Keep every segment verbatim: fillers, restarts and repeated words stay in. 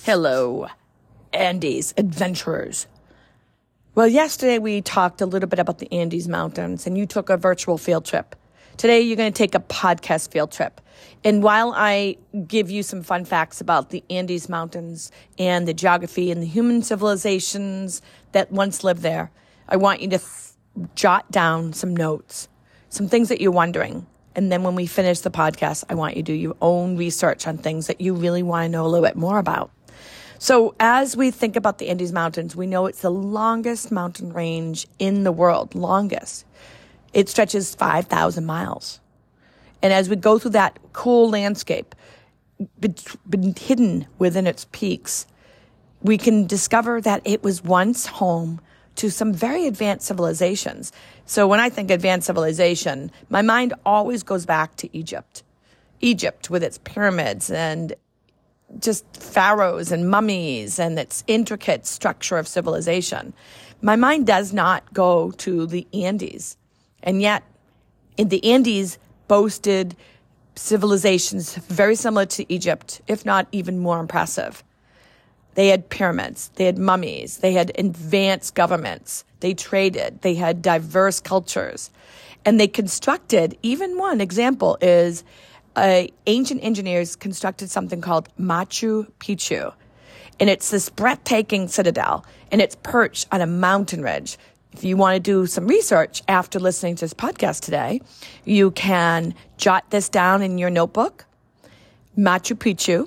Hello, Andes adventurers. Well, yesterday we talked a little bit about the Andes Mountains, and you took a virtual field trip. Today you're going to take a podcast field trip. And while I give you some fun facts about the Andes Mountains and the geography and the human civilizations that once lived there, I want you to th- jot down some notes, some things that you're wondering. And then when we finish the podcast, I want you to do your own research on things that you really want to know a little bit more about. So as we think about the Andes Mountains, we know it's the longest mountain range in the world, longest. It stretches five thousand miles. And as we go through that cool landscape, been hidden within its peaks, we can discover that it was once home to some very advanced civilizations. So when I think advanced civilization, my mind always goes back to Egypt. Egypt with its pyramids and just pharaohs and mummies and its intricate structure of civilization. My mind does not go to the Andes. And yet, in the Andes boasted civilizations very similar to Egypt, if not even more impressive. They had pyramids, they had mummies, they had advanced governments, they traded, they had diverse cultures. And they constructed, even one example is uh, ancient engineers constructed something called Machu Picchu. And it's this breathtaking citadel, and it's perched on a mountain ridge. If you want to do some research after listening to this podcast today, you can jot this down in your notebook, Machu Picchu,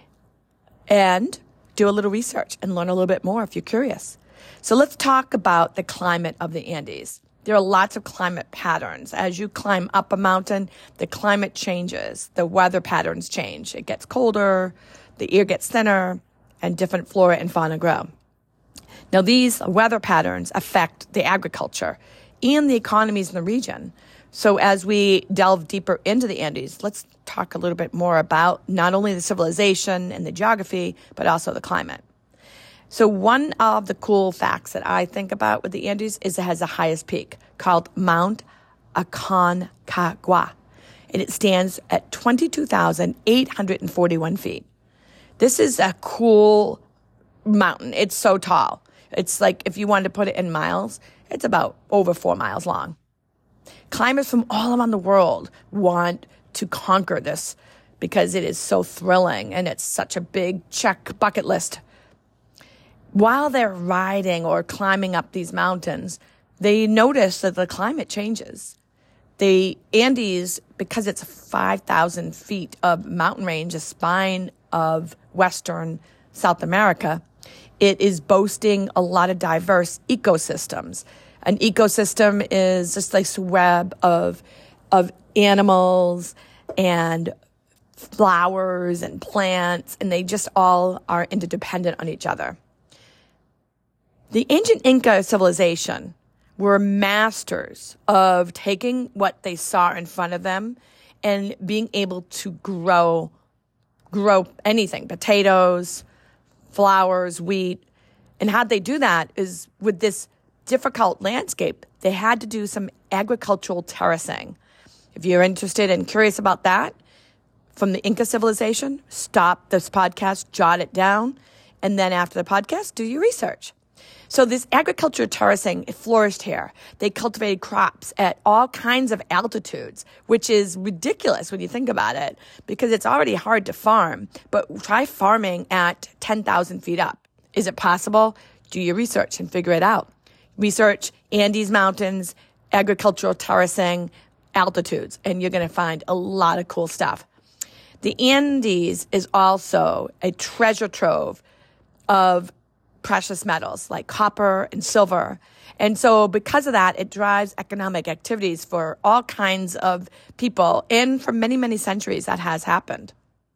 and do a little research and learn a little bit more if you're curious. So let's talk about the climate of the Andes. There are lots of climate patterns. As you climb up a mountain, the climate changes. The weather patterns change. It gets colder, the air gets thinner, and different flora and fauna grow. Now, these weather patterns affect the agriculture and the economies in the region. So as we delve deeper into the Andes, let's talk a little bit more about not only the civilization and the geography, but also the climate. So one of the cool facts that I think about with the Andes is it has the highest peak called Mount Aconcagua, and it stands at twenty-two thousand eight hundred forty-one feet. This is a cool mountain. It's so tall. It's like, if you wanted to put it in miles, it's about over four miles long. Climbers from all around the world want to conquer this because it is so thrilling and it's such a big check bucket list. While they're riding or climbing up these mountains, they notice that the climate changes. The Andes, because it's five thousand feet of mountain range, a spine of Western South America, it is boasting a lot of diverse ecosystems. An ecosystem is just this web of of animals and flowers and plants, and they just all are interdependent on each other. The ancient Inca civilization were masters of taking what they saw in front of them and being able to grow grow anything, potatoes, flowers, wheat. And how they do that is with this difficult landscape, they had to do some agricultural terracing. If you're interested and curious about that, from the Inca civilization, stop this podcast, jot it down, and then after the podcast, do your research. So this agricultural terracing, it flourished here. They cultivated crops at all kinds of altitudes, which is ridiculous when you think about it, because it's already hard to farm. But try farming at ten thousand feet up. Is it possible? Do your research and figure it out. Research Andes Mountains, agricultural terracing, altitudes, and you're going to find a lot of cool stuff. The Andes is also a treasure trove of precious metals like copper and silver. And so because of that, it drives economic activities for all kinds of people. And for many, many centuries, that has happened.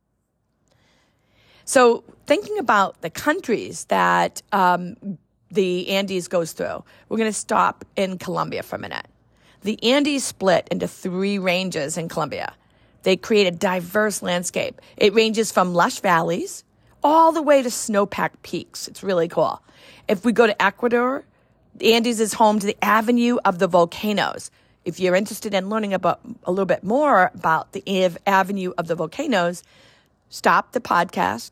So thinking about the countries that um, the Andes goes through, we're going to stop in Colombia for a minute. The Andes split into three ranges in Colombia. They create a diverse landscape. It ranges from lush valleys all the way to snow-packed peaks. It's really cool. If we go to Ecuador, the Andes is home to the Avenue of the Volcanoes. If you're interested in learning about a little bit more about the Avenue of the Volcanoes, stop the podcast,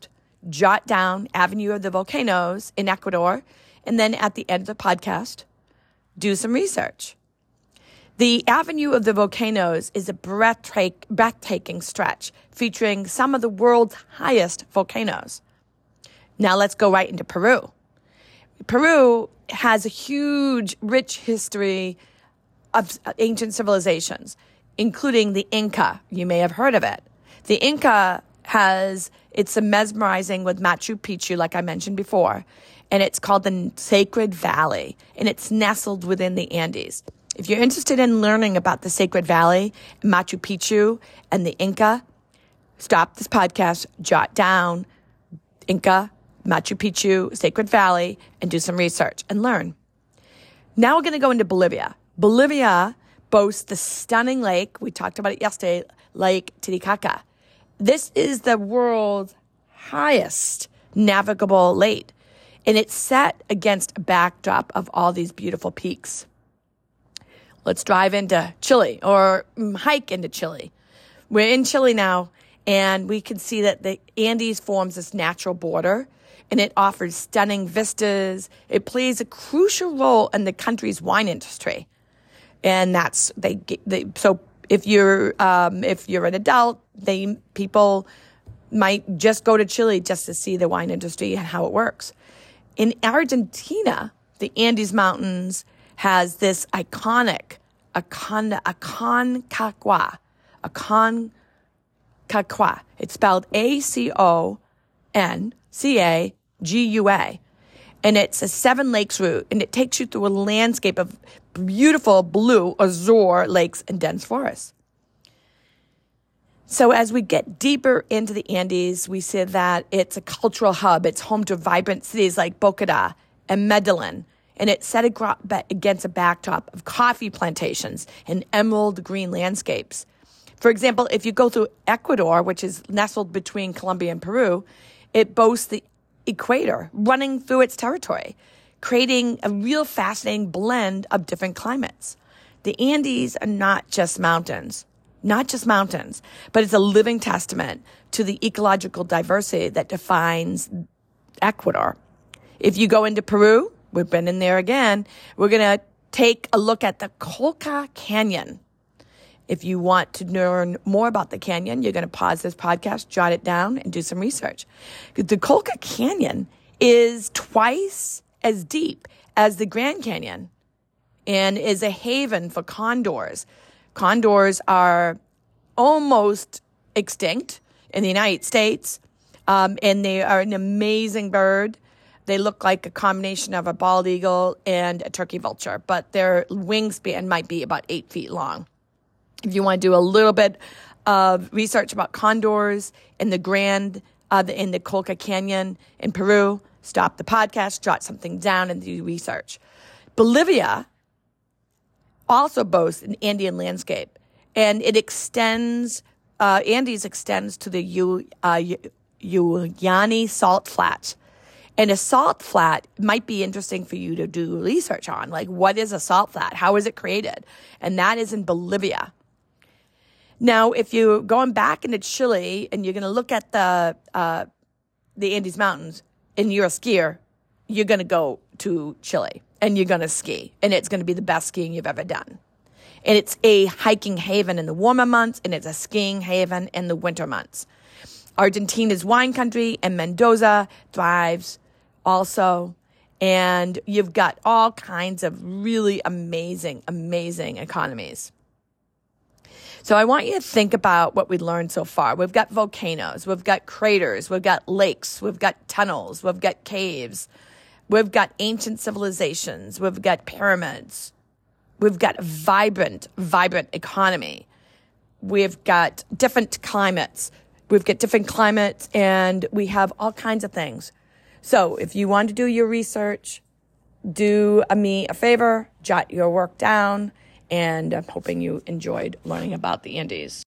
jot down Avenue of the Volcanoes in Ecuador, and then at the end of the podcast, do some research. The Avenue of the Volcanoes is a breathtak- breathtaking stretch featuring some of the world's highest volcanoes. Now let's go right into Peru. Peru has a huge, rich history of ancient civilizations, including the Inca. You may have heard of it. The Inca has, it's a mesmerizing with Machu Picchu, like I mentioned before, and it's called the Sacred Valley, and it's nestled within the Andes. If you're interested in learning about the Sacred Valley, Machu Picchu, and the Inca, stop this podcast, jot down Inca, Machu Picchu, Sacred Valley, and do some research and learn. Now we're going to go into Bolivia. Bolivia boasts the stunning lake, we talked about it yesterday, Lake Titicaca. This is the world's highest navigable lake, and it's set against a backdrop of all these beautiful peaks. Let's drive into Chile or hike into Chile. We're in Chile now, and we can see that the Andes forms this natural border, and it offers stunning vistas. It plays a crucial role in the country's wine industry. And that's, they, they so if you're, um, if you're an adult, they, people might just go to Chile just to see the wine industry and how it works. In Argentina, the Andes Mountains has this iconic Acon, Aconcagua, Aconcagua. It's spelled A C O N C A G U A. And it's a seven lakes route, and it takes you through a landscape of beautiful blue azure lakes and dense forests. So as we get deeper into the Andes, we see that it's a cultural hub. It's home to vibrant cities like Bogota and Medellin, and it's set against a backdrop of coffee plantations and emerald green landscapes. For example, if you go through Ecuador, which is nestled between Colombia and Peru, it boasts the equator running through its territory, creating a real fascinating blend of different climates. The Andes are not just mountains, not just mountains, but it's a living testament to the ecological diversity that defines Ecuador. If you go into Peru, we've been in there again, we're going to take a look at the Colca Canyon. If you want to learn more about the canyon, you're going to pause this podcast, jot it down, and do some research. The Colca Canyon is twice as deep as the Grand Canyon and is a haven for condors. Condors are almost extinct in the United States, um, and they are an amazing bird. They look like a combination of a bald eagle and a turkey vulture, but their wingspan might be about eight feet long. If you want to do a little bit of research about condors in the Grand, uh, in the Colca Canyon in Peru, stop the podcast, jot something down, and do research. Bolivia also boasts an Andean landscape, and it extends, uh, Andes extends to the U, uh, Uyuni Salt Flats. And a salt flat might be interesting for you to do research on. Like, what is a salt flat? How is it created? And that is in Bolivia. Now, if you're going back into Chile and you're going to look at the uh, the Andes Mountains and you're a skier, you're going to go to Chile and you're going to ski. And it's going to be the best skiing you've ever done. And it's a hiking haven in the warmer months, and it's a skiing haven in the winter months. Argentina's wine country, and Mendoza thrives also. And you've got all kinds of really amazing, amazing economies. So I want you to think about what we learned so far. We've got volcanoes, we've got craters, we've got lakes, we've got tunnels, we've got caves, we've got ancient civilizations, we've got pyramids, we've got a vibrant, vibrant economy. We've got different climates. We've got different climates, and we have all kinds of things. So if you want to do your research, do me a favor, jot your work down, and I'm hoping you enjoyed learning about the Andes.